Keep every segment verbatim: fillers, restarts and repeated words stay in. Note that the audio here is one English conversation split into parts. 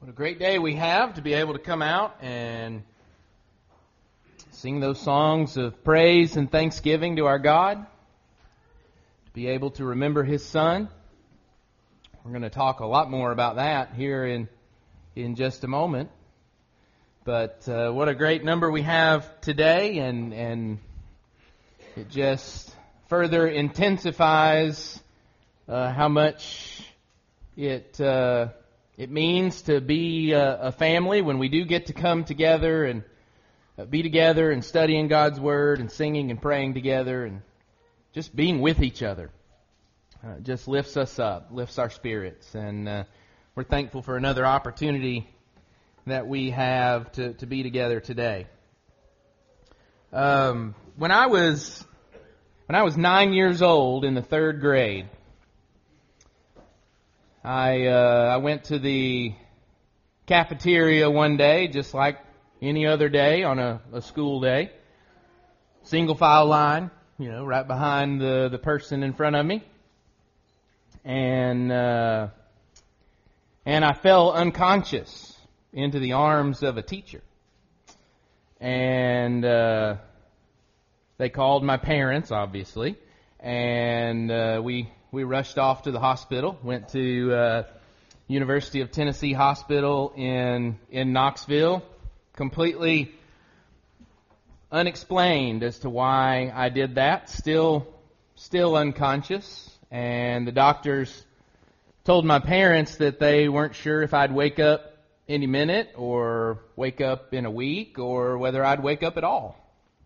What a great day we have to be able to come out and sing those songs of praise and thanksgiving to our God, to be able to remember His Son. We're going to talk a lot more about that here in in just a moment. But uh, what a great number we have today, and and it just further intensifies uh, how much it uh, it means to be a, a family when we do get to come together and uh, be together and studying God's Word and singing and praying together and just being with each other. Uh, just lifts us up, lifts our spirits, and uh, we're thankful for another opportunity that we have to, to be together today. Um, when I was when I was nine years old in the third grade, I uh, I went to the cafeteria one day, just like any other day on a, a school day. Single file line, you know, right behind the, the person in front of me. And uh, and I fell unconscious into the arms of a teacher. And uh, they called my parents, obviously, and uh, we we rushed off to the hospital. Went to uh, University of Tennessee Hospital in in Knoxville. Completely unexplained as to why I did that. Still still unconscious. And the doctors told my parents that they weren't sure if I'd wake up any minute or wake up in a week or whether I'd wake up at all.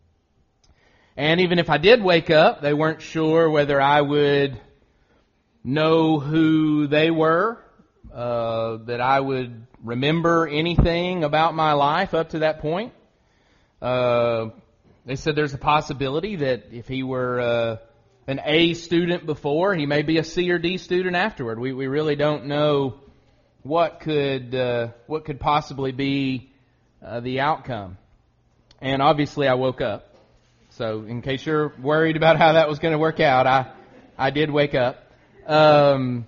And even if I did wake up, they weren't sure whether I would know who they were, uh, that I would remember anything about my life up to that point. Uh, they said there's a possibility that if he were uh, an A student before, he may be a C or D student afterward. We we really don't know what could uh, what could possibly be uh, the outcome. And obviously, I woke up. So, in case you're worried about how that was going to work out, I I did wake up. Um,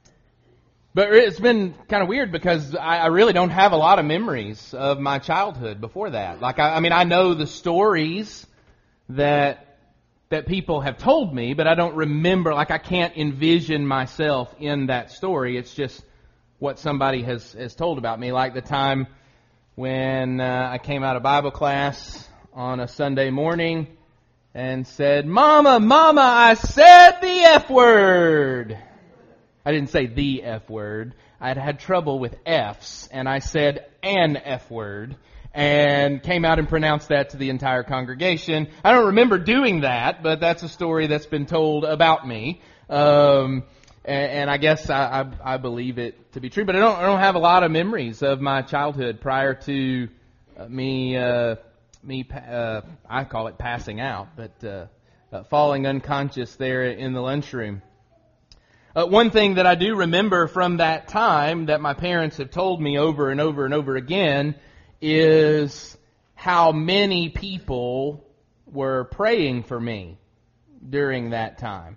but it's been kind of weird because I, I really don't have a lot of memories of my childhood before that. Like, I, I mean, I know the stories that that people have told me, but I don't remember, like I can't envision myself in that story. It's just what somebody has, has told about me, like the time when uh, I came out of Bible class on a Sunday morning and said, Mama, Mama, I said the F word. I didn't say the F word. I'd had trouble with F's, and I said an F word. And came out and pronounced that to the entire congregation. I don't remember doing that, but that's a story that's been told about me. Um, and, and I guess I, I, I believe it to be true. But I don't, I don't have a lot of memories of my childhood prior to uh, me, uh, me. Uh, I call it passing out, but uh, uh, falling unconscious there in the lunchroom. Uh, one thing that I do remember from that time that my parents have told me over and over and over again is how many people were praying for me during that time.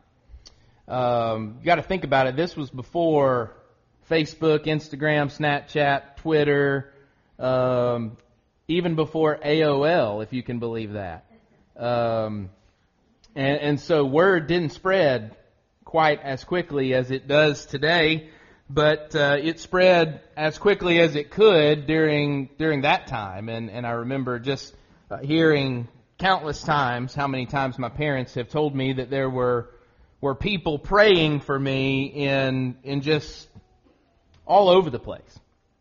Um, you got to think about it. This was before Facebook, Instagram, Snapchat, Twitter, um, even before A O L, if you can believe that. Um, and, and so word didn't spread quite as quickly as it does today. But uh, it spread as quickly as it could during during that time, and, and I remember just uh, hearing countless times how many times my parents have told me that there were were people praying for me in in just all over the place.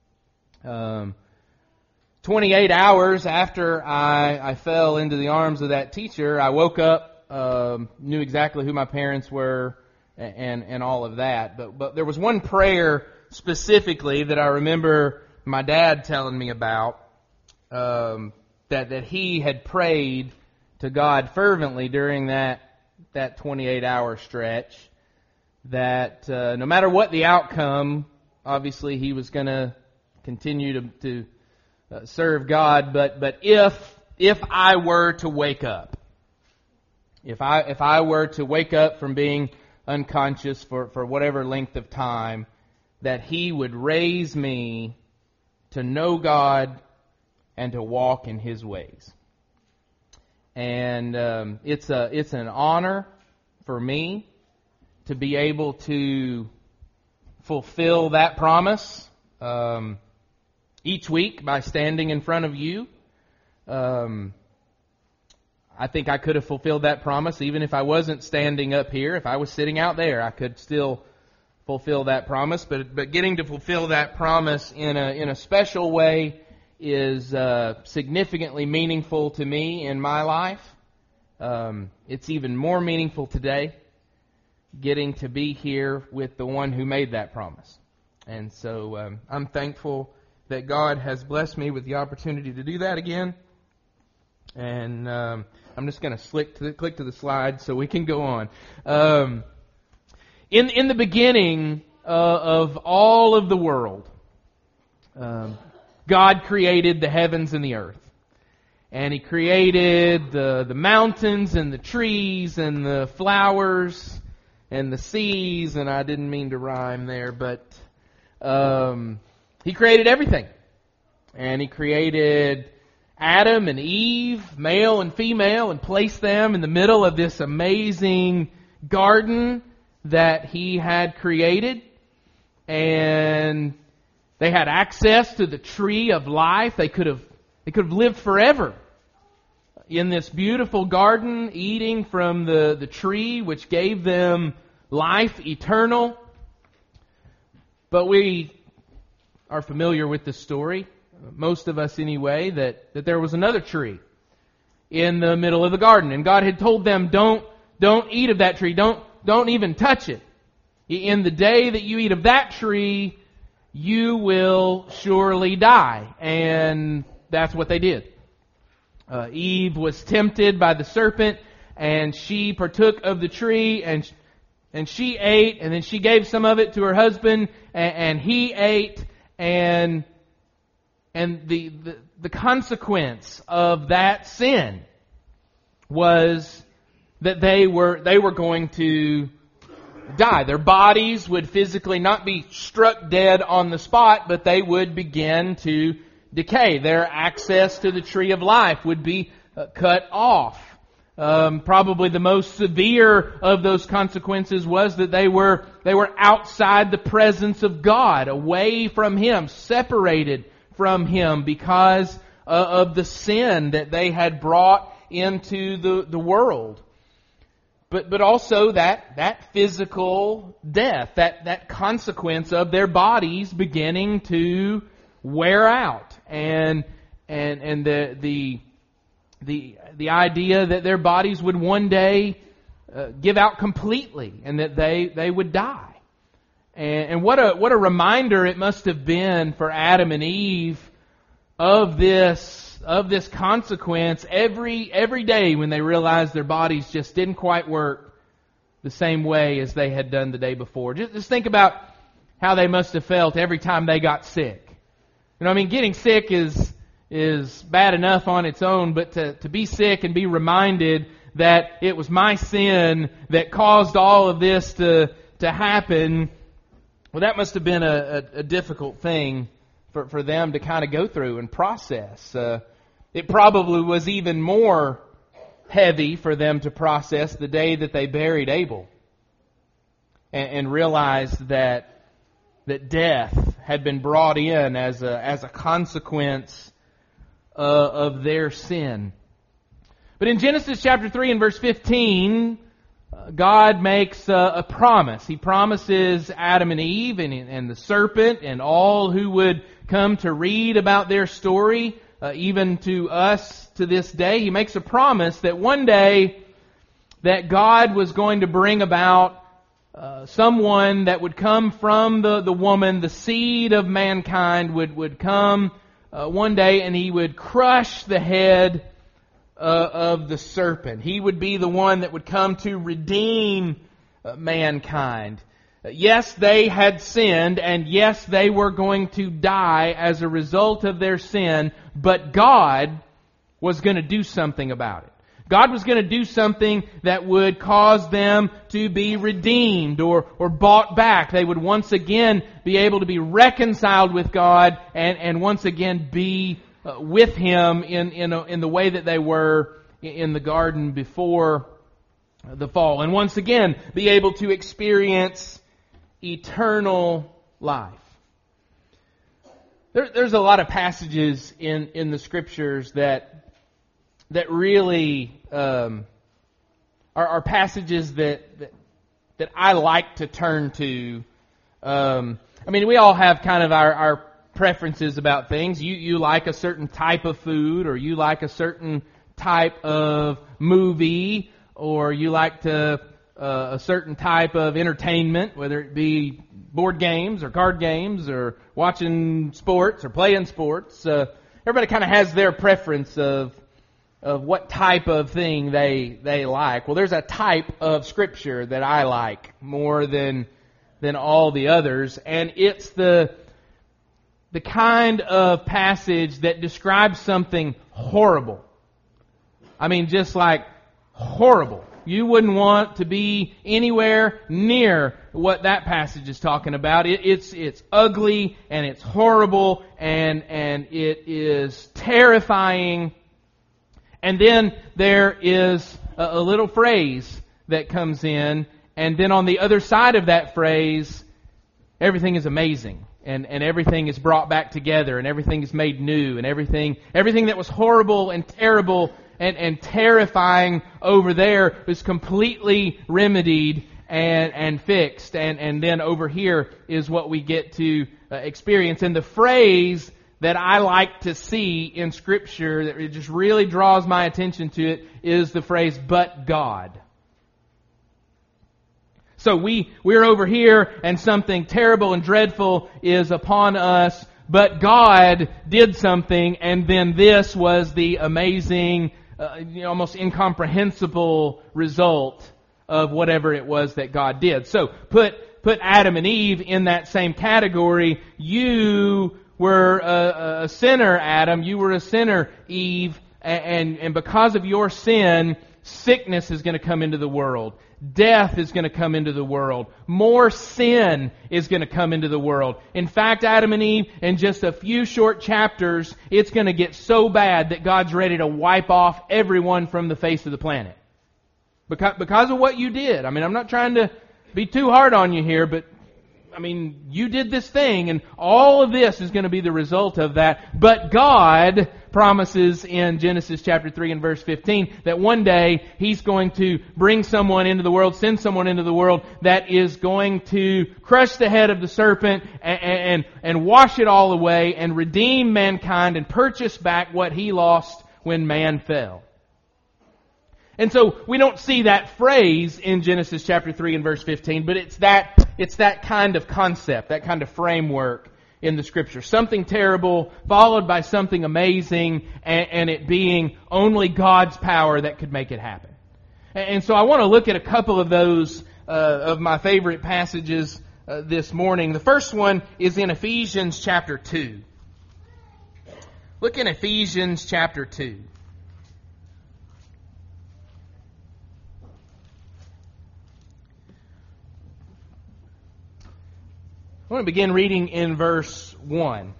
Um, twenty-eight hours after I, I fell into the arms of that teacher, I woke up, um, knew exactly who my parents were. And and all of that, but but there was one prayer specifically that I remember my dad telling me about, um, that that he had prayed to God fervently during that that twenty-eight hour stretch. That uh, no matter what the outcome, obviously he was going to continue to to uh, serve God. But but if if I were to wake up, if I if I were to wake up from being unconscious for, for whatever length of time, that He would raise me to know God and to walk in His ways. And um, it's a it's an honor for me to be able to fulfill that promise um, each week by standing in front of you. Um, I think I could have fulfilled that promise even if I wasn't standing up here. If I was sitting out there, I could still fulfill that promise. But but getting to fulfill that promise in a in a special way is uh, significantly meaningful to me in my life. Um, it's even more meaningful today, getting to be here with the one who made that promise. And so um, I'm thankful that God has blessed me with the opportunity to do that again. And um, I'm just going to click to the, click to the slide so we can go on. Um, in in the beginning uh, of all of the world, um, God created the heavens and the earth. And He created the, the mountains and the trees and the flowers and the seas. And I didn't mean to rhyme there, but um, He created everything. And He created Adam and Eve, male and female, and placed them in the middle of this amazing garden that He had created. And they had access to the tree of life. They could have they could have lived forever in this beautiful garden, eating from the, the tree which gave them life eternal. But we are familiar with the story, most of us anyway, that, that there was another tree in the middle of the garden. And God had told them, don't, don't eat of that tree. Don't, don't even touch it. In the day that you eat of that tree, you will surely die. And that's what they did. Uh, Eve was tempted by the serpent, and she partook of the tree, and and she ate, and then she gave some of it to her husband, and, and he ate, and and the, the the consequence of that sin was that they were they were going to die. Their bodies would physically not be struck dead on the spot, but they would begin to decay. Their access to the tree of life would be uh, cut off. Um, probably the most severe of those consequences was that they were they were outside the presence of God, away from Him, separated from Him because uh, of the sin that they had brought into the, the world. But but also that that physical death, that, that consequence of their bodies beginning to wear out, and and and the the the the idea that their bodies would one day uh, give out completely, and that they they would die. And, and what a what a reminder it must have been for Adam and Eve of this of this consequence every every day when they realized their bodies just didn't quite work the same way as they had done the day before. Just, just think about how they must have felt every time they got sick. You know, I mean, getting sick is is bad enough on its own, but to, to be sick and be reminded that it was my sin that caused all of this to to happen, well, that must have been a, a, a difficult thing for, for them to kind of go through and process. Uh, it probably was even more heavy for them to process the day that they buried Abel and, and realized that that death had been brought in as a as a consequence uh, of their sin. But in Genesis chapter three and verse fifteen, uh, God makes uh, a promise. He promises Adam and Eve and, and the serpent and all who would come to read about their story, uh, even to us to this day. He makes a promise that one day that God was going to bring about Uh, someone that would come from the, the woman, the seed of mankind would, would come uh, one day, and he would crush the head uh, of the serpent. He would be the one that would come to redeem uh, mankind. Uh, yes, they had sinned, and yes, they were going to die as a result of their sin, but God was going to do something about it. God was going to do something that would cause them to be redeemed or, or bought back. They would once again be able to be reconciled with God and, and once again be uh, with Him in, in, a, in the way that they were in the garden before the fall. And once again be able to experience eternal life. There, there's a lot of passages in, in the Scriptures that that really um, are, are passages that, that that I like to turn to. Um, I mean, we all have kind of our, our preferences about things. You you like a certain type of food, or you like a certain type of movie, or you like to uh, a certain type of entertainment, whether it be board games or card games or watching sports or playing sports. Uh, everybody kind of has their preference of of what type of thing they they like. Well, there's a type of Scripture that I like more than than all the others, and it's the the kind of passage that describes something horrible. I mean, just like horrible. You wouldn't want to be anywhere near what that passage is talking about. It, it's it's ugly and it's horrible and and it is terrifying. And then there is a, a little phrase that comes in, and then on the other side of that phrase, everything is amazing, and, and everything is brought back together, and everything is made new, and everything everything that was horrible and terrible and, and terrifying over there is completely remedied and, and fixed. And, and then over here is what we get to uh, experience. And the phrase that I like to see in Scripture, that it just really draws my attention to it, is the phrase, "but God." So we, we're over here and something terrible and dreadful is upon us, but God did something, and then this was the amazing, uh, you know, almost incomprehensible result of whatever it was that God did. So put, put Adam and Eve in that same category. You were a, a sinner, Adam. You were a sinner, Eve. And, and because of your sin, sickness is going to come into the world. Death is going to come into the world. More sin is going to come into the world. In fact, Adam and Eve, in just a few short chapters, it's going to get so bad that God's ready to wipe off everyone from the face of the planet. Because, because of what you did. I mean, I'm not trying to be too hard on you here, but I mean, you did this thing, and all of this is going to be the result of that. But God promises in Genesis chapter three and verse fifteen that one day He's going to bring someone into the world, send someone into the world that is going to crush the head of the serpent and, and, and wash it all away and redeem mankind and purchase back what He lost when man fell. And so we don't see that phrase in Genesis chapter three and verse fifteen, but it's that it's that kind of concept, that kind of framework in the Scripture. Something terrible followed by something amazing, and, and it being only God's power that could make it happen. And, and so I want to look at a couple of those uh, of my favorite passages uh, this morning. The first one is in Ephesians chapter two. Look in Ephesians chapter two. I want to begin reading in verse one.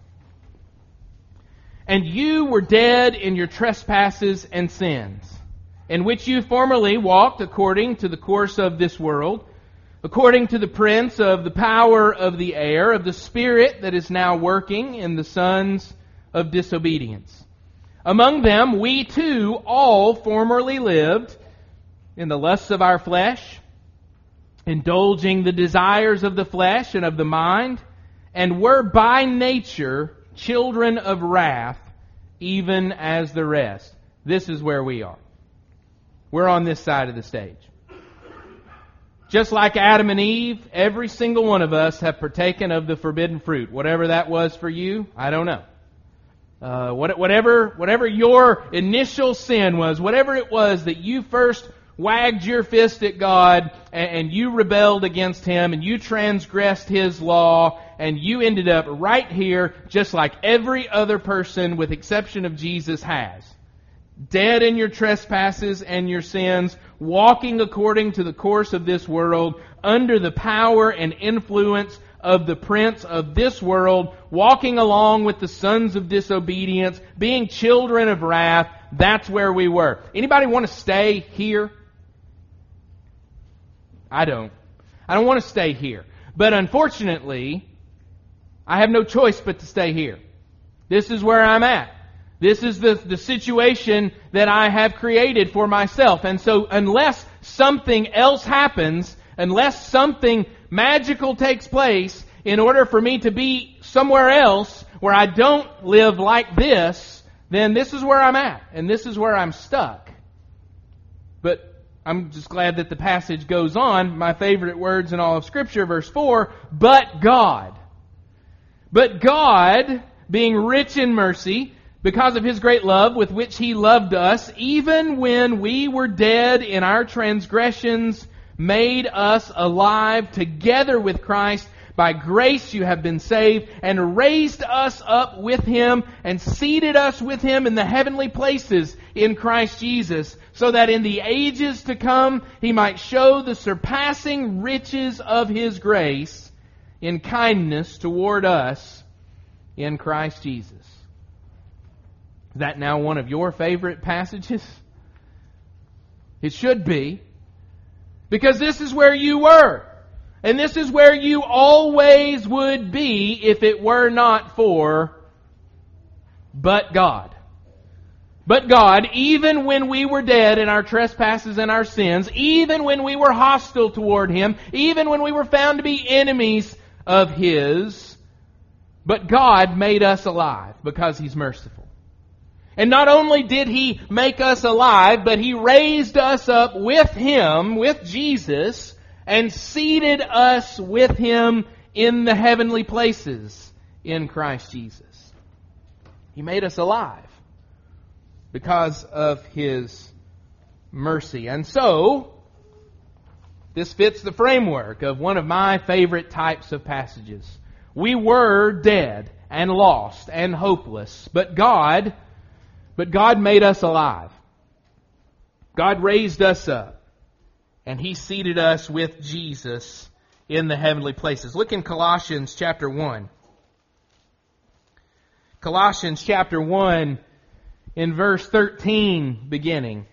"And you were dead in your trespasses and sins, in which you formerly walked according to the course of this world, according to the prince of the power of the air, of the spirit that is now working in the sons of disobedience. Among them we too all formerly lived in the lusts of our flesh, indulging the desires of the flesh and of the mind, and were by nature children of wrath, even as the rest." This is where we are. We're on this side of the stage. Just like Adam and Eve, every single one of us have partaken of the forbidden fruit. Whatever that was for you, I don't know. Uh, whatever, whatever your initial sin was, whatever it was that you first wagged your fist at God, and you rebelled against Him, and you transgressed His law, and you ended up right here, just like every other person, with exception of Jesus, has. dead in your trespasses and your sins, walking according to the course of this world, under the power and influence of the prince of this world, walking along with the sons of disobedience, being children of wrath. That's where we were. Anybody want to stay here? I don't. I don't want to stay here. But unfortunately, I have no choice but to stay here. This is where I'm at. This is the, the situation that I have created for myself. And so unless something else happens, unless something magical takes place, in order for me to be somewhere else where I don't live like this, then this is where I'm at. And this is where I'm stuck. But I'm just glad that the passage goes on. My favorite words in all of Scripture, verse four, but God. But God, being rich in mercy, because of His great love with which He loved us, even when we were dead in our transgressions, made us alive together with Christ. By grace you have been saved, and raised us up with Him, and seated us with Him in the heavenly places in Christ Jesus, so that in the ages to come He might show the surpassing riches of His grace in kindness toward us in Christ Jesus. Is that now one of your favorite passages? It should be. Because this is where you were. And this is where you always would be if it were not for but God. But God, even when we were dead in our trespasses and our sins, even when we were hostile toward Him, even when we were found to be enemies of His, but God made us alive because He's merciful. And not only did He make us alive, but He raised us up with Him, with Jesus, and seated us with Him in the heavenly places in Christ Jesus. He made us alive because of His mercy. And so, this fits the framework of one of my favorite types of passages. We were dead and lost and hopeless, but God, but God made us alive. God raised us up. And He seated us with Jesus in the heavenly places. Look in Colossians chapter one. Colossians chapter one in verse thirteen beginning.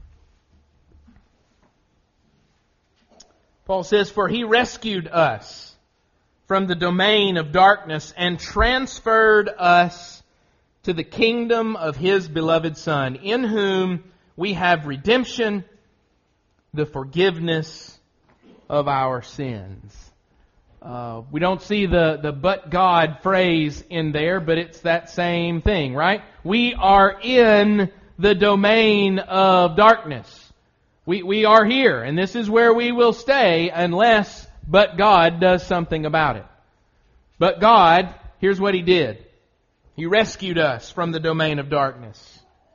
Paul says, "For He rescued us from the domain of darkness and transferred us to the kingdom of His beloved Son, in whom we have redemption, the forgiveness of our sins." Uh, we don't see the, the but God phrase in there, but it's that same thing, right? We are in the domain of darkness. We, we are here, and this is where we will stay unless but God does something about it. But God, here's what He did. He rescued us from the domain of darkness.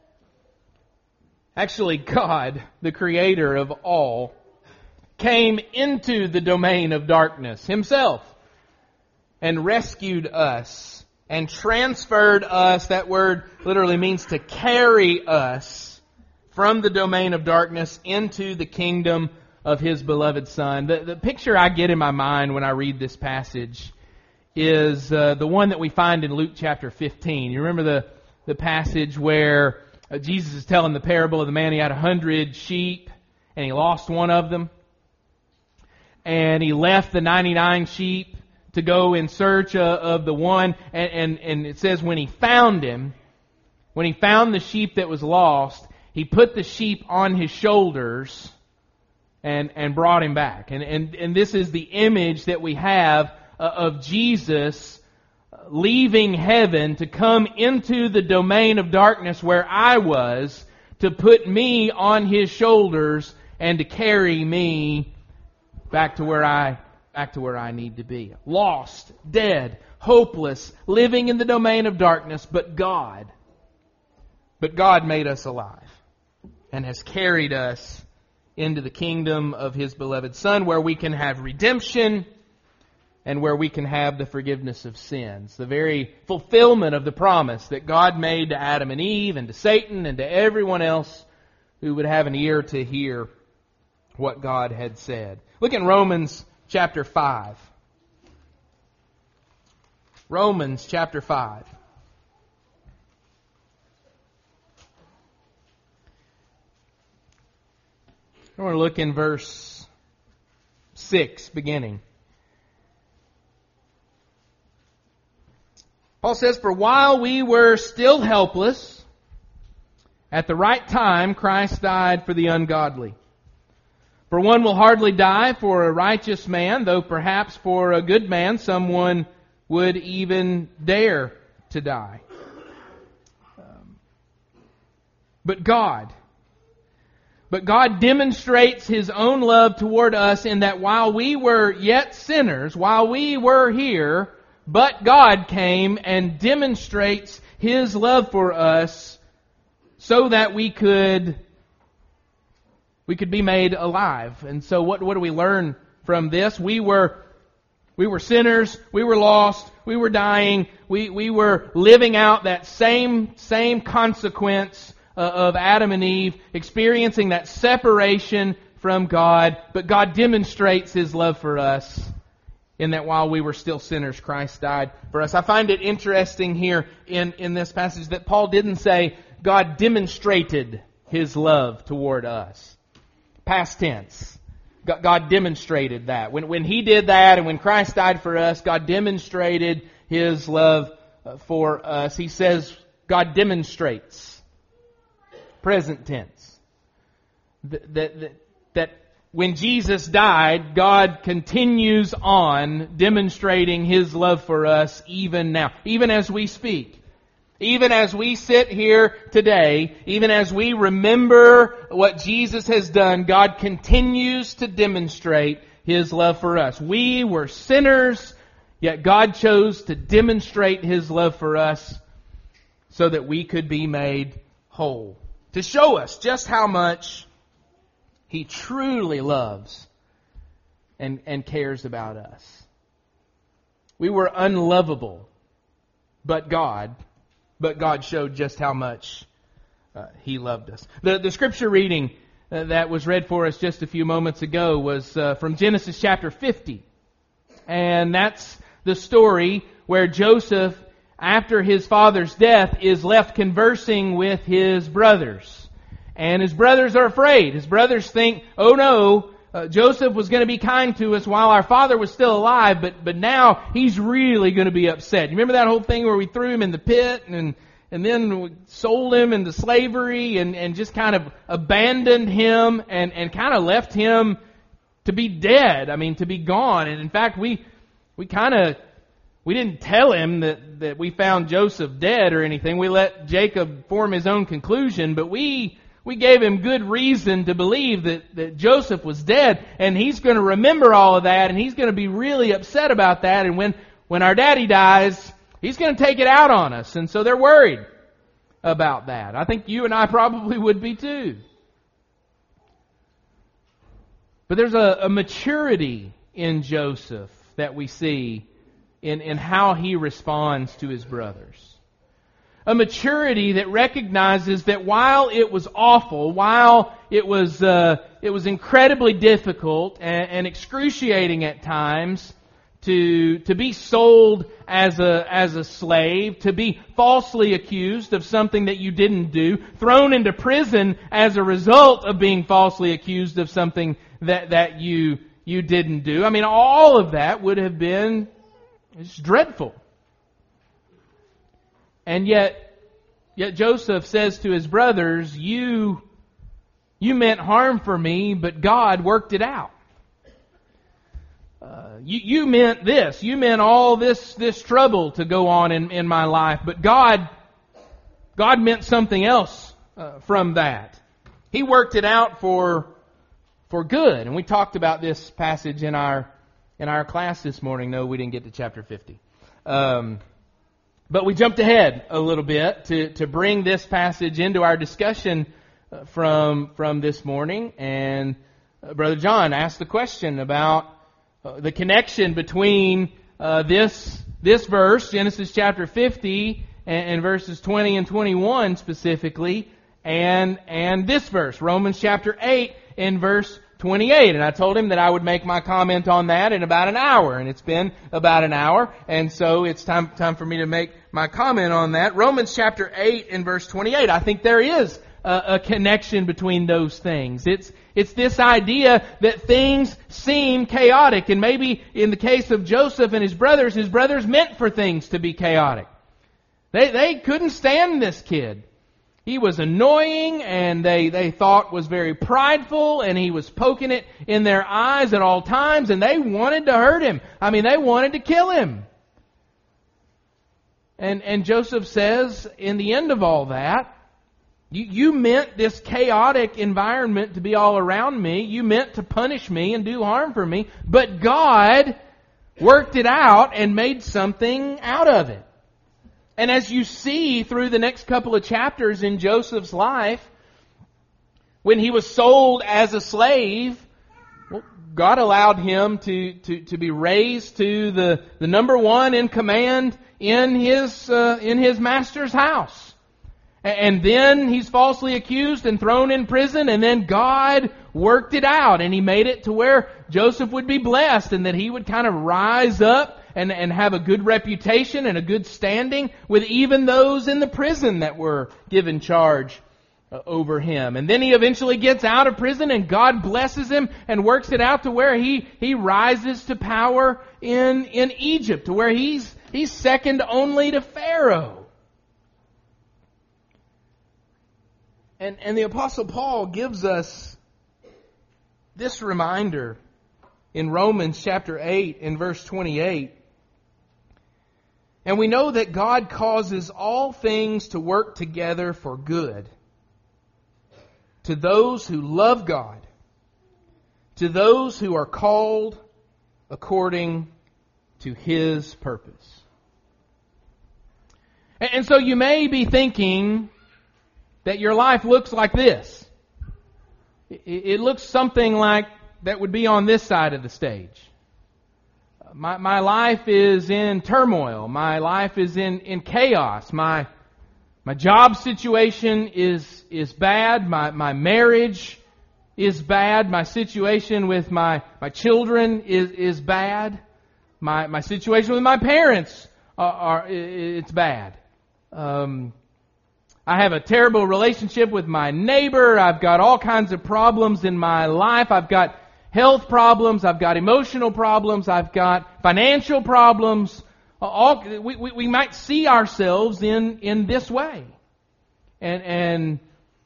Actually, God, the Creator of all, came into the domain of darkness Himself and rescued us and transferred us. That word literally means to carry us from the domain of darkness into the kingdom of His beloved Son. The, the picture I get in my mind when I read this passage is uh, the one that we find in Luke chapter fifteen. You remember the, the passage where Uh, Jesus is telling the parable of the man. He had a hundred sheep and he lost one of them. And he left the ninety-nine sheep to go in search of, of the one. And, and, and it says when he found him, when he found the sheep that was lost, he put the sheep on his shoulders and, and brought him back. And, and, and this is the image that we have uh, of Jesus leaving heaven to come into the domain of darkness where I was, to put me on His shoulders and to carry me back to where I back to where I need to be. Lost, dead, hopeless, living in the domain of darkness, but God. But God made us alive and has carried us into the kingdom of His beloved Son, where we can have redemption, and where we can have the forgiveness of sins. The very fulfillment of the promise that God made to Adam and Eve and to Satan and to everyone else who would have an ear to hear what God had said. Look in Romans chapter five. Romans chapter five. I want to look in verse six, beginning. Paul says, "For while we were still helpless, at the right time Christ died for the ungodly. For one will hardly die for a righteous man, though perhaps for a good man someone would even dare to die. Um, but God, but God demonstrates His own love toward us in that while we were yet sinners, while we were here, but God came and demonstrates His love for us so that we could we could be made alive." And so what, what do we learn from this? We were we were sinners, we were lost, we were dying, we, we were living out that same same consequence uh, of Adam and Eve, experiencing that separation from God, but God demonstrates His love for us in that while we were still sinners, Christ died for us. I find it interesting here in, in this passage that Paul didn't say God demonstrated His love toward us. Past tense. God demonstrated that. When, when He did that and when Christ died for us, God demonstrated His love for us. He says God demonstrates. Present tense. That, that, that when Jesus died, God continues on demonstrating His love for us even now. Even as we speak. Even as we sit here today, even as we remember what Jesus has done, God continues to demonstrate His love for us. We were sinners, yet God chose to demonstrate His love for us so that we could be made whole. To show us just how much He truly loves and, and cares about us. We were unlovable, but God But God showed just how much uh, He loved us. The, the scripture reading uh, that was read for us just a few moments ago was uh, from Genesis chapter fifty. And that's the story where Joseph, after his father's death, is left conversing with his brothers. And his brothers are afraid. His brothers think, oh no, Uh, Joseph was going to be kind to us while our father was still alive, but but now he's really going to be upset. You remember that whole thing where we threw him in the pit and and then we sold him into slavery and, and just kind of abandoned him and, and kind of left him to be dead. I mean, to be gone. And in fact, we we kind of we didn't tell him that, that we found Joseph dead or anything. We let Jacob form his own conclusion, but we We gave him good reason to believe that, that Joseph was dead, and he's going to remember all of that, and he's going to be really upset about that, and when, when our daddy dies, he's going to take it out on us, and so they're worried about that. I think you and I probably would be too. But there's a, a maturity in Joseph that we see in, in how he responds to his brothers. A maturity that recognizes that while it was awful, while it was uh, it was incredibly difficult and, and excruciating at times to to be sold as a as a slave, to be falsely accused of something that you didn't do, thrown into prison as a result of being falsely accused of something that that you you didn't do. I mean, all of that would have been just dreadful. And yet, yet Joseph says to his brothers, you, you meant harm for me, but God worked it out. Uh, you, you meant this. You meant all this, this trouble to go on in, in my life, but God, God meant something else uh, from that. He worked it out for, for good. And we talked about this passage in our, in our class this morning. No, we didn't get to chapter fifty. Um, But we jumped ahead a little bit to, to bring this passage into our discussion from from this morning. And Brother John asked the question about uh, the connection between uh, this this verse, Genesis chapter fifty, and, and verses twenty and twenty-one specifically, and and this verse, Romans chapter eight, and verse twenty-eight. And I told him that I would make my comment on that in about an hour, and it's been about an hour, and so it's time time for me to make my comment on that. Romans chapter eight and verse twenty-eight. I think there is a, a connection between those things. It's it's this idea that things seem chaotic, and maybe in the case of Joseph and his brothers, his brothers meant for things to be chaotic. They they couldn't stand this kid. He was annoying, and they, they thought was very prideful, and he was poking it in their eyes at all times, and they wanted to hurt him. I mean, they wanted to kill him. And and Joseph says, in the end of all that, you, you meant this chaotic environment to be all around me. You meant to punish me and do harm for me. But God worked it out and made something out of it. And as you see through the next couple of chapters in Joseph's life, when he was sold as a slave, well, God allowed him to, to, to be raised to the, the number one in command in his uh, in his master's house. And then he's falsely accused and thrown in prison, and then God worked it out, and He made it to where Joseph would be blessed, and that he would kind of rise up and, and have a good reputation and a good standing with even those in the prison that were given charge uh, over him. And then he eventually gets out of prison, and God blesses him and works it out to where he, he rises to power in, in Egypt, to where he's, he's second only to Pharaoh. And, and the Apostle Paul gives us this reminder in Romans chapter eight and verse twenty-eight. And we know that God causes all things to work together for good to those who love God, to those who are called according to His purpose. And, and so you may be thinking that your life looks like this. It, it looks something like that would be on this side of the stage. My, my life is in turmoil. My life is in, in chaos. My, my job situation is, is bad. My, my marriage is bad. My situation with my, my children is, is bad. My, my situation with my parents are, are it's bad. Um, I have a terrible relationship with my neighbor. I've got all kinds of problems in my life. I've got health problems. I've got emotional problems. I've got financial problems. All we, we, we might see ourselves in, in this way. And and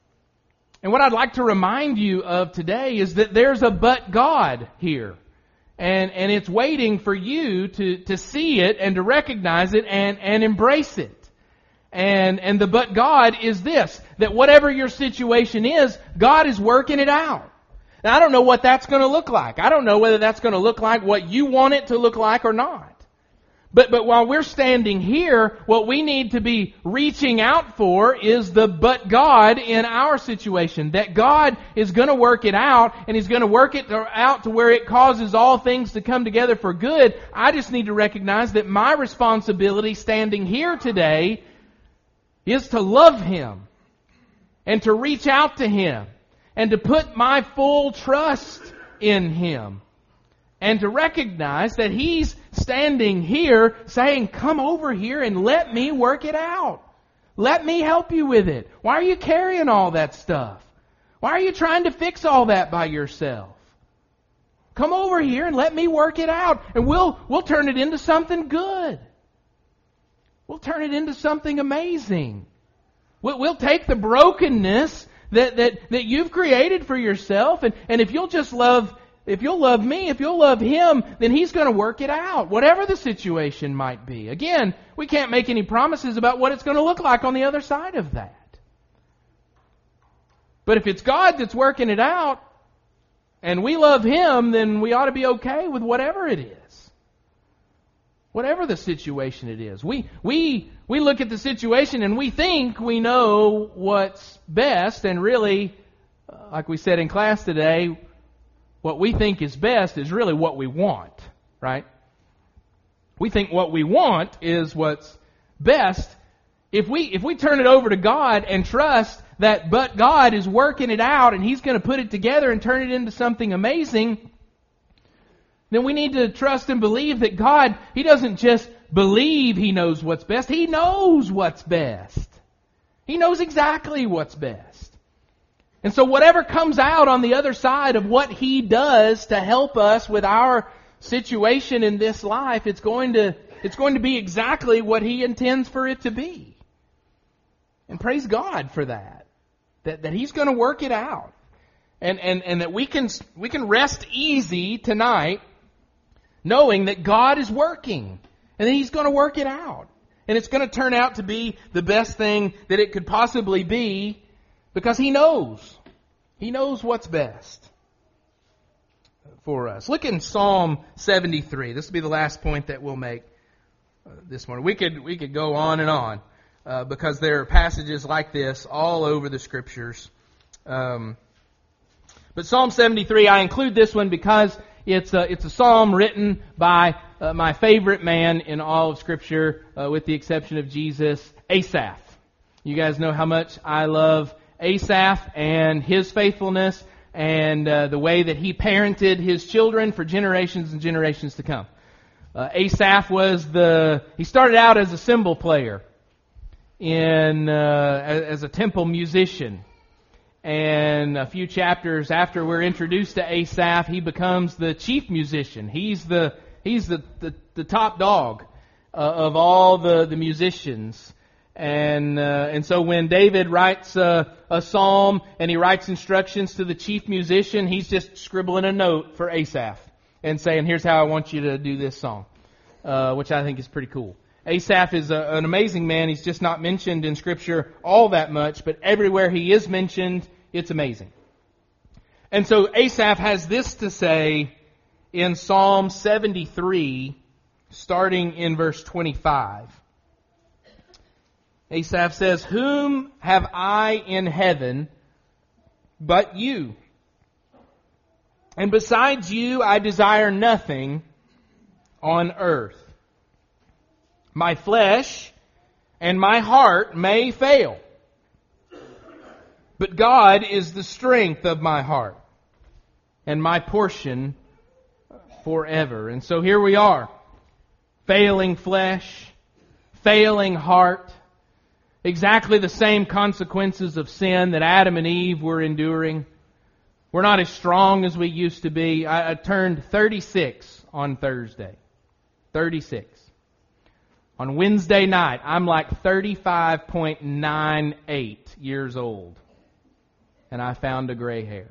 and what I'd like to remind you of today is that there's a but God here. And and it's waiting for you to, to see it and to recognize it and, and embrace it. And and the but God is this, that whatever your situation is, God is working it out. Now, I don't know what that's going to look like. I don't know whether that's going to look like what you want it to look like or not. But but while we're standing here, what we need to be reaching out for is the but God in our situation. That God is going to work it out, and He's going to work it out to where it causes all things to come together for good. I just need to recognize that my responsibility standing here today is to love Him and to reach out to Him and to put my full trust in Him and to recognize that He's standing here saying, come over here and let me work it out. Let me help you with it. Why are you carrying all that stuff? Why are you trying to fix all that by yourself? Come over here and let me work it out, and we'll we'll turn it into something good. We'll turn it into something amazing. We'll, we'll take the brokenness that, that, that you've created for yourself, and, and if you'll just love, if you'll love me, if you'll love Him, then He's going to work it out, whatever the situation might be. Again, we can't make any promises about what it's going to look like on the other side of that. But if it's God that's working it out, and we love Him, then we ought to be okay with whatever it is. Whatever the situation it is. We we we look at the situation and we think we know what's best, and really, like we said in class today, what we think is best is really what we want, right? We think what we want is what's best. If we if we turn it over to God and trust that but God is working it out and He's going to put it together and turn it into something amazing, then we need to trust and believe that God, He doesn't just believe He knows what's best. He knows what's best. He knows exactly what's best. And so whatever comes out on the other side of what He does to help us with our situation in this life, it's going to it's going to be exactly what He intends for it to be. And praise God for that. That that He's going to work it out. And and and that we can we can rest easy tonight knowing that God is working and that He's going to work it out. And it's going to turn out to be the best thing that it could possibly be because He knows. He knows what's best for us. Look in Psalm seventy-three. This will be the last point that we'll make uh, this morning. We could we could go on and on uh, because there are passages like this all over the Scriptures. Um, but Psalm seventy-three, I include this one because it's a, it's a psalm written by uh, my favorite man in all of Scripture, uh, with the exception of Jesus, Asaph. You guys know how much I love Asaph and his faithfulness and uh, the way that he parented his children for generations and generations to come. Uh, Asaph was the, he started out as a cymbal player in uh, as a temple musician. And a few chapters after we're introduced to Asaph, he becomes the chief musician. He's the he's the, the, the top dog uh, of all the, the musicians. And uh, and so when David writes a, a psalm and he writes instructions to the chief musician, he's just scribbling a note for Asaph and saying, here's how I want you to do this song, uh, which I think is pretty cool. Asaph is a, an amazing man. He's just not mentioned in Scripture all that much, but everywhere he is mentioned, it's amazing. And so Asaph has this to say in Psalm seventy-three, starting in verse twenty-five. Asaph says, "Whom have I in heaven but you? And besides you I desire nothing on earth. My flesh and my heart may fail, but God is the strength of my heart and my portion forever." And so here we are, failing flesh, failing heart, exactly the same consequences of sin that Adam and Eve were enduring. We're not as strong as we used to be. I, I turned thirty-six on Thursday. thirty-six. On Wednesday night, I'm like thirty-five point nine eight years old. And I found a gray hair.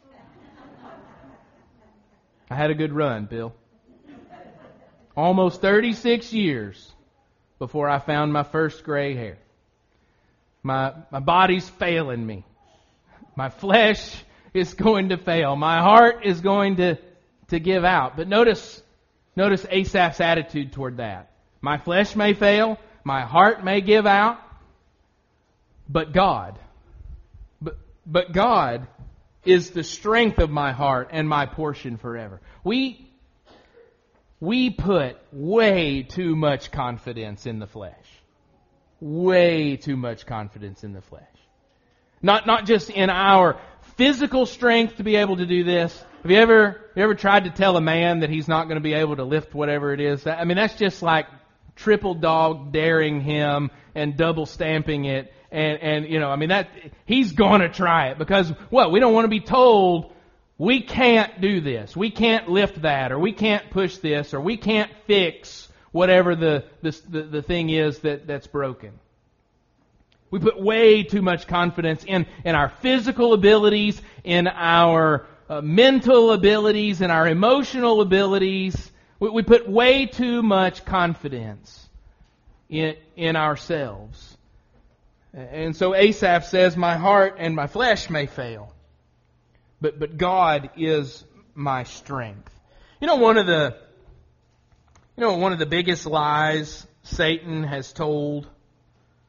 I had a good run, Bill. Almost thirty-six years before I found my first gray hair. My my body's failing me. My flesh is going to fail. My heart is going to, to give out. But notice, notice Asaph's attitude toward that. My flesh may fail, my heart may give out, but God, but, but God is the strength of my heart and my portion forever. We, we put way too much confidence in the flesh. Way too much confidence in the flesh. Not, not just in our physical strength to be able to do this. Have you ever, have you ever tried to tell a man that he's not going to be able to lift whatever it is? I mean, that's just like triple dog daring him and double stamping it. And, and, you know, I mean, that, he's going to try it because, what, we don't want to be told we can't do this. We can't lift that, or we can't push this, or we can't fix whatever the, the, the, the thing is that, that's broken. We put way too much confidence in, in our physical abilities, in our uh, mental abilities, in our emotional abilities. We, we put way too much confidence in, in ourselves. And so Asaph says, my heart and my flesh may fail, but, but God is my strength. You know, one of the, you know, one of the biggest lies Satan has told,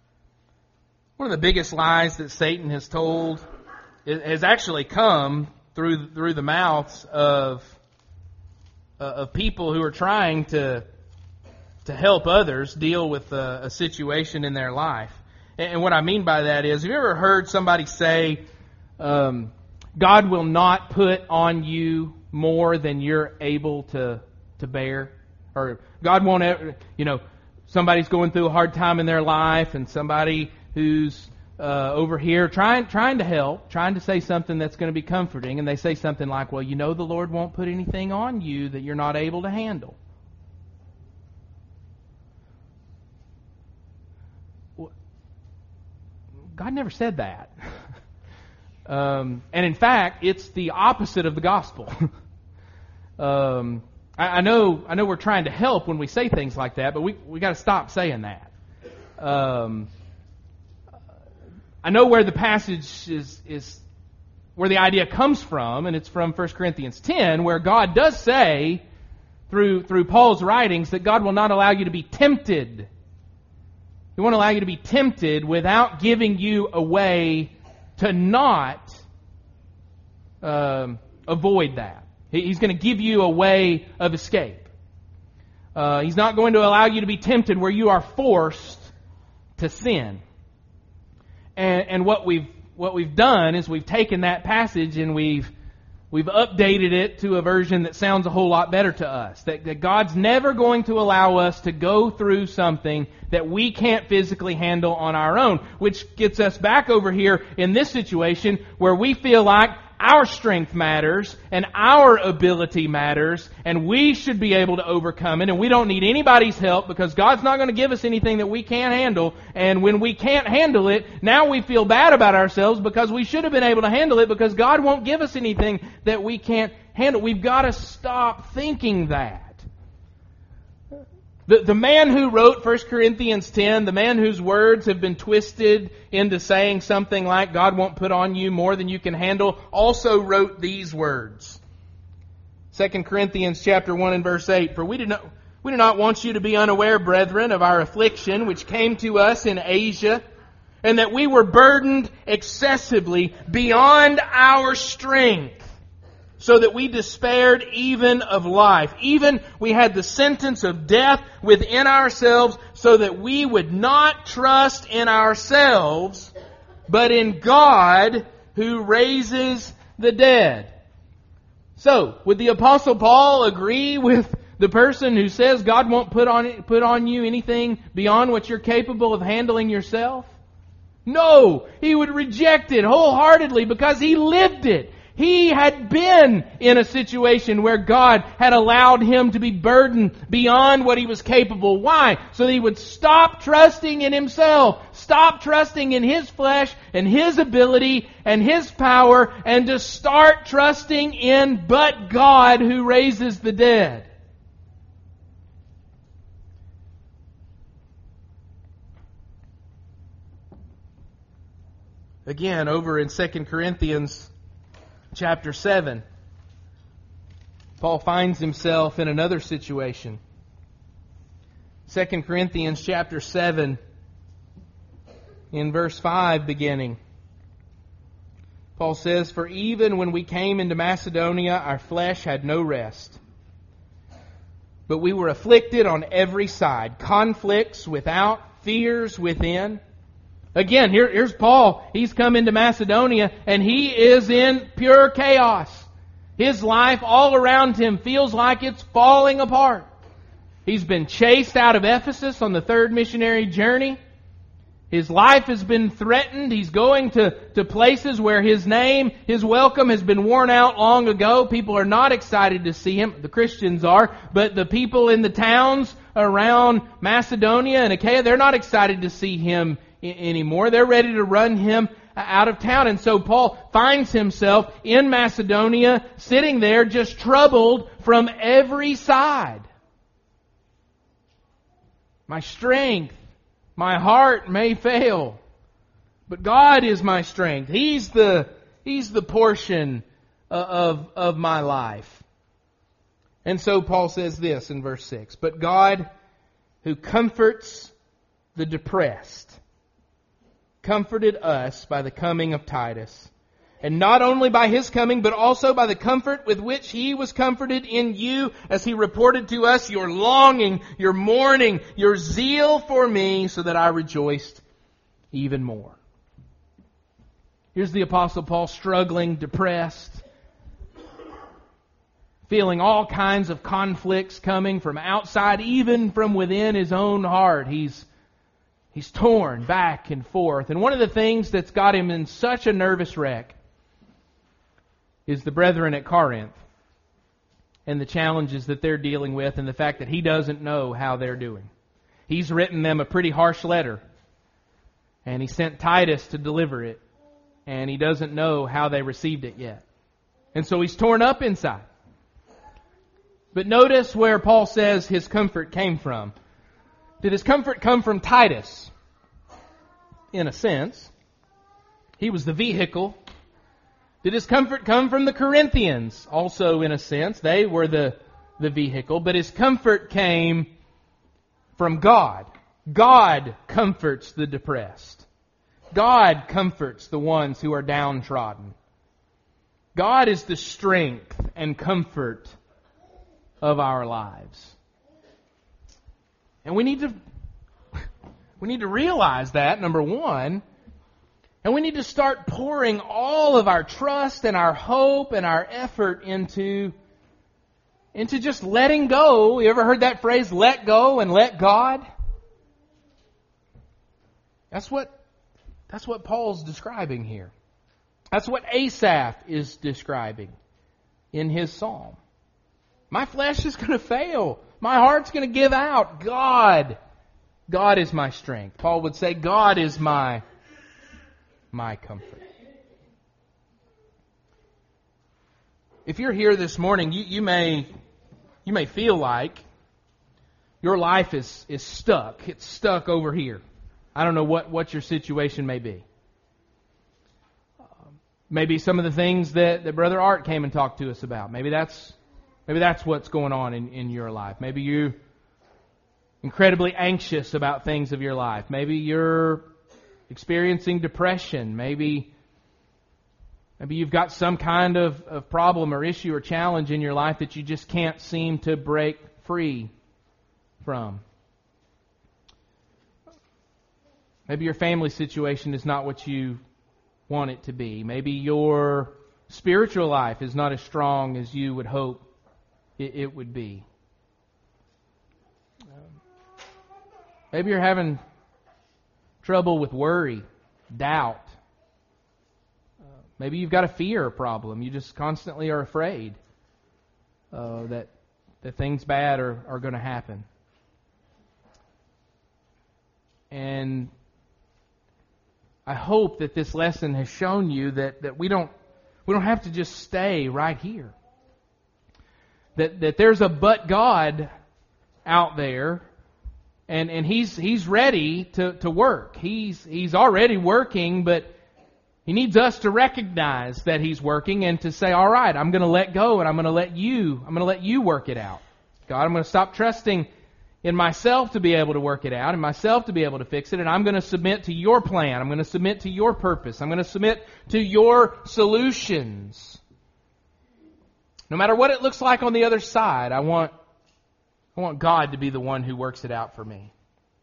one of the biggest lies that Satan has told has actually come through through the mouths of uh, of people who are trying to to help others deal with a, a situation in their life. And, and what I mean by that is, have you ever heard somebody say, um, "God will not put on you more than you're able to to bear," or God won't ever, you know, somebody's going through a hard time in their life, and somebody who's uh, over here trying trying to help, trying to say something that's going to be comforting, and they say something like, "Well, you know, the Lord won't put anything on you that you're not able to handle." God never said that. um, and in fact, it's the opposite of the gospel. um, I, I know, I know, we're trying to help when we say things like that, but we we got to stop saying that. Um, I know where the passage is is where the idea comes from, and it's from First Corinthians ten, where God does say through through Paul's writings that God will not allow you to be tempted. He won't allow you to be tempted without giving you a way to not um, avoid that. He's going to give you a way of escape. Uh, he's not going to allow you to be tempted where you are forced to sin. And, and what we've what we've done is we've taken that passage and we've We've updated it to a version that sounds a whole lot better to us. That, that God's never going to allow us to go through something that we can't physically handle on our own. Which gets us back over here in this situation where we feel like our strength matters and our ability matters and we should be able to overcome it and we don't need anybody's help because God's not going to give us anything that we can't handle. And when we can't handle it, now we feel bad about ourselves because we should have been able to handle it because God won't give us anything that we can't handle. We've got to stop thinking that. The, the man who wrote First Corinthians ten, the man whose words have been twisted into saying something like God won't put on you more than you can handle, also wrote these words. Second Corinthians chapter one and verse eight, "For we do not, we do not want you to be unaware, brethren, of our affliction which came to us in Asia, and that we were burdened excessively beyond our strength, so that we despaired even of life. Even we had the sentence of death within ourselves, so that we would not trust in ourselves, but in God who raises the dead." So, would the Apostle Paul agree with the person who says God won't put on put on you anything beyond what you're capable of handling yourself? No, he would reject it wholeheartedly because he lived it. He had been in a situation where God had allowed him to be burdened beyond what he was capable. Why? So that he would stop trusting in himself, stop trusting in his flesh and his ability and his power, and to start trusting in but God who raises the dead. Again, over in Second Corinthians chapter seven, Paul finds himself in another situation. Second Corinthians chapter seven, in verse five beginning. Paul says, "For even when we came into Macedonia, our flesh had no rest. But we were afflicted on every side, conflicts without, fears within." Again, here, here's Paul. He's come into Macedonia and he is in pure chaos. His life all around him feels like it's falling apart. He's been chased out of Ephesus on the third missionary journey. His life has been threatened. He's going to, to places where his name, his welcome has been worn out long ago. People are not excited to see him. The Christians are. But the people in the towns around Macedonia and Achaia, they're not excited to see him anymore. They're ready to run him out of town. And so Paul finds himself in Macedonia, sitting there just troubled from every side. My strength, my heart may fail, but God is my strength. He's the, He's the portion of, of my life. And so Paul says this in verse six, "But God, who comforts the depressed, comforted us by the coming of Titus, And not only by His coming, but also by the comfort with which He was comforted in you, as He reported to us your longing, your mourning, your zeal for me, so that I rejoiced even more. Here's the Apostle Paul struggling, depressed, feeling all kinds of conflicts coming from outside, even from within his own heart. He's He's torn back and forth. And one of the things that's got him in such a nervous wreck is the brethren at Corinth and the challenges that they're dealing with and the fact that he doesn't know how they're doing. He's written them a pretty harsh letter, and he sent Titus to deliver it, and he doesn't know how they received it yet. And so he's torn up inside. But notice where Paul says his comfort came from. Did his comfort come from Titus? In a sense. He was the vehicle. Did his comfort come from the Corinthians? Also in a sense. They were the, the vehicle. But his comfort came from God. God comforts the depressed. God comforts the ones who are downtrodden. God is the strength and comfort of our lives. And we need to we need to realize that, number one. And we need to start pouring all of our trust and our hope and our effort into, into just letting go. You ever heard that phrase, let go and let God? That's what, that's what Paul's describing here. That's what Asaph is describing in his psalm. My flesh is going to fail. My heart's going to give out. God, God is my strength. Paul would say, God is my my comfort. If you're here this morning, you, you may you may feel like your life is, is stuck. It's stuck over here. I don't know what, what your situation may be. Um, maybe some of the things that, that Brother Art came and talked to us about. Maybe that's maybe that's what's going on in, in your life. Maybe you're incredibly anxious about things of your life. Maybe you're experiencing depression. Maybe maybe you've got some kind of, of problem or issue or challenge in your life that you just can't seem to break free from. Maybe your family situation is not what you want it to be. Maybe your spiritual life is not as strong as you would hope it, it would be. Maybe you're having trouble with worry, doubt. Uh, maybe you've got a fear problem. You just constantly are afraid uh, that that things bad are, are going to happen. And I hope that this lesson has shown you that, that we don't we don't have to just stay right here. That that there's a but God out there. And and he's he's ready to, to work. He's he's already working, but he needs us to recognize that he's working and to say, all right, I'm going to let go and I'm going to let you, I'm going to let you work it out. God, I'm going to stop trusting in myself to be able to work it out and myself to be able to fix it, and I'm going to submit to your plan. I'm going to submit to your purpose. I'm going to submit to your solutions. No matter what it looks like on the other side, I want I want God to be the one who works it out for me.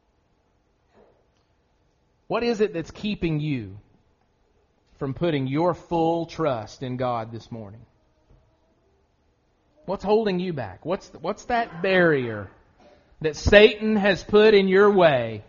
What is it that's keeping you from putting your full trust in God this morning? What's holding you back? What's what's that barrier that Satan has put in your way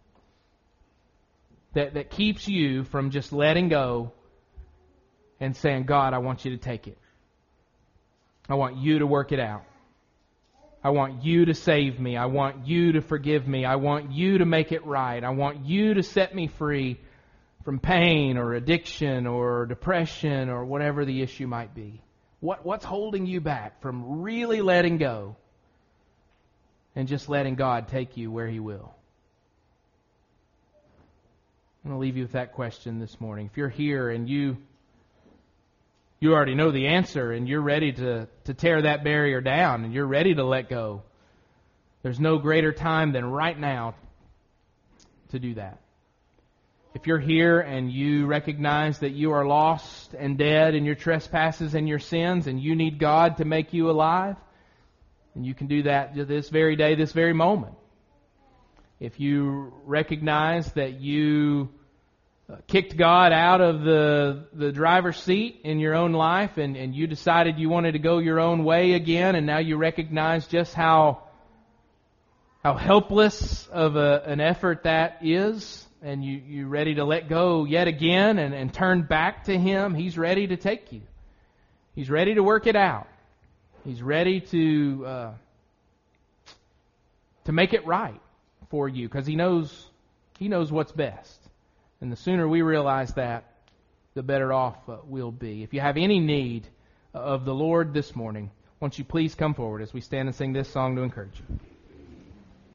that, that keeps you from just letting go and saying, God, I want you to take it. I want you to work it out. I want you to save me. I want you to forgive me. I want you to make it right. I want you to set me free from pain or addiction or depression or whatever the issue might be. What, what's holding you back from really letting go and just letting God take you where He will? I'm going to leave you with that question this morning. If you're here and you You already know the answer and you're ready to, to tear that barrier down and you're ready to let go, there's no greater time than right now to do that. If you're here and you recognize that you are lost and dead in your trespasses and your sins, and you need God to make you alive, and you can do that this very day, this very moment. If you recognize that you kicked God out of the the driver's seat in your own life, and, and you decided you wanted to go your own way again, and now you recognize just how how helpless of a, an effort that is, and you, you're ready to let go yet again and, and turn back to Him, He's ready to take you. He's ready to work it out. He's ready to uh, to make it right for you, because He knows He knows what's best. And the sooner we realize that, the better off uh, we'll be. If you have any need of the Lord this morning, won't you please come forward as we stand and sing this song to encourage you.